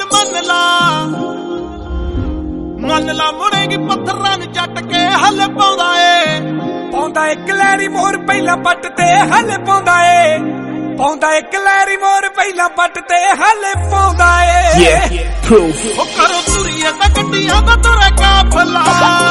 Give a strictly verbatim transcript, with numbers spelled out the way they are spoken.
ਮੰਨ ਲਾ ਮੰਨ ਲਾ ਮੁੜੇਗੀ ਪੱਥਰਾਂ ਨੂੰ ਜੱਟ ਕੇ ਹੱਲ ਪਾਉਂਦਾ ਏ ਪਾਉਂਦਾ ਇੱਕ ਲਹਿਰੀ ਮੋਰ ਪਹਿਲਾਂ ਪੱਟ ਤੇ ਹੱਲ ਪਾਉਂਦਾ ਏ ਪਾਉਂਦਾ ਇੱਕ ਲਹਿਰੀ ਮੋਰ ਪਹਿਲਾਂ ਪੱਟ ਤੇ ਹੱਲ ਪਾਉਂਦਾ ਏ ਉਹ ਕਰੋ ਤੁਰੀਏ ਤਾਂ ਗੱਡੀਆਂ ਦਾ ਤੁਰੇ ਕਾਫਲਾ